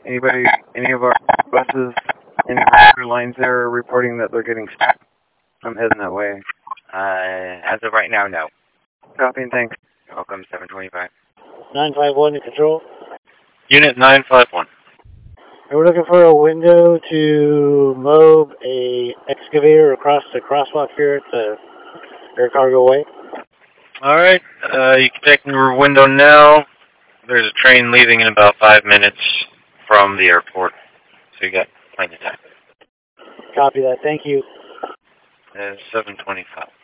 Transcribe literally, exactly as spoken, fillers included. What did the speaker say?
Anybody, any of our buses, any of our crew lines there are reporting that they're getting stuck? I'm heading that way. Uh, as of right now, no. Copy and thanks. Welcome, seven twenty-five. nine five one to control. Unit nine five one. We're looking for a window to load a excavator across the crosswalk here at the Air Cargo Way. All right, uh, you can check your window now. There's a train leaving in about five minutes from the airport, so you got plenty of time. Copy that. Thank you. Uh, seven twenty-five.